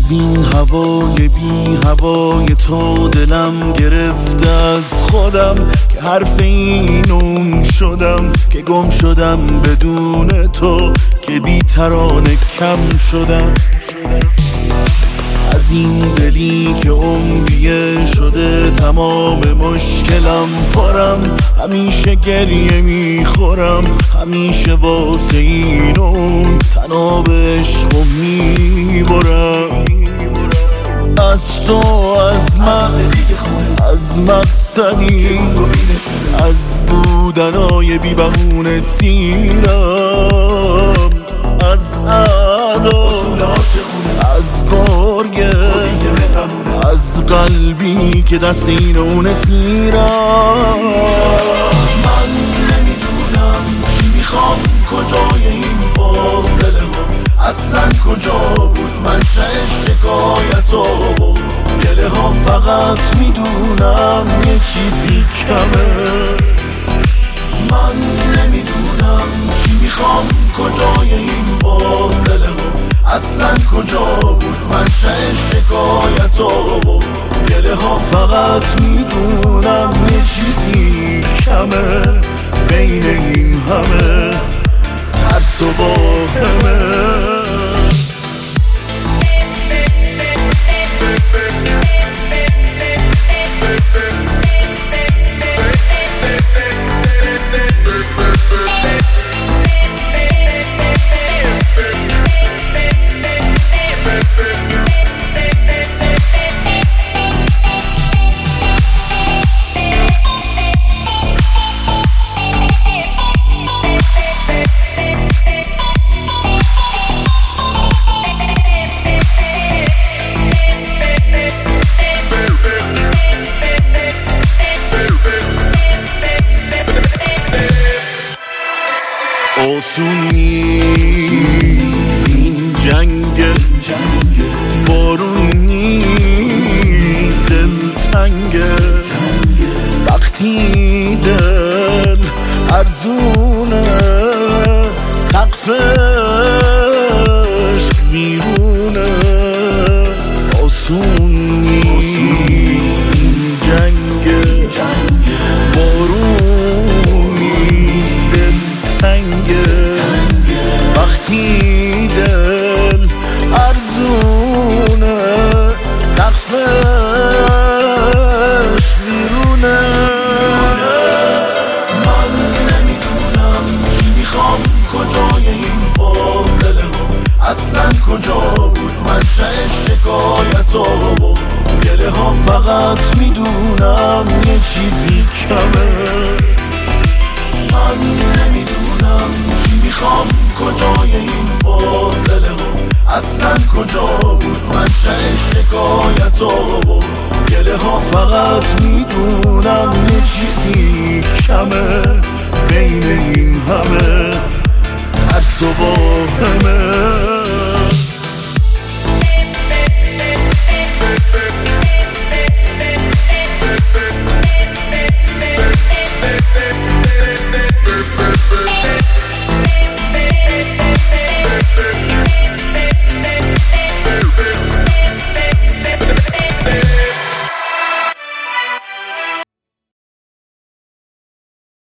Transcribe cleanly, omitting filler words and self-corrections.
از این هوای بی هوای تو دلم گرفته از خودم، که حرف اینون شدم، که گم شدم بدون تو، که بی ترانه کم شدم. از این دلی که عمریه شده تمام مشکلم پرم، همیشه گریه میخورم، همیشه واسه این اون تناب عشق میبرم. از تو، از من، از مقصدی، از بودنای بی بهونه سیرم، از ادا، از گرگه، از قلبی که دست این اون سیرم. من نمیدونم چی میخوام، کجای این فاصله ما اصلا کجا بود منشأ شکایت و گله ها. فقط میدونم یه چیزی کمه. من نمیدونم چی میخوام، کجای این فاصله ما اصلا کجا بود منشأ شکایت و گله ها. فقط میدونم یه چیزی کمه بین این همه ترس و واهمه. آسون نیست این جنگ، بارون نیست دلتنگه، وقتی دل ارزونه سقفش بیرونه. آسون نیست این جنگ، بارون نیست دلتنگه، وقتی دل ارزونه سقفش بیرونه. من نمیدونم چی میخوام، کجای این فاصله ما اصلا کجا بود منشأ شکایت و گله ها. فقط میدونم یه چیزی کمه. من نمیدونم چی میخوام، کجای این فاصله ما اصلا کجا بود منشأ شکایت و گله ها. فقط میدونم یه چیزی کمه بین این همه ترس و واهمه.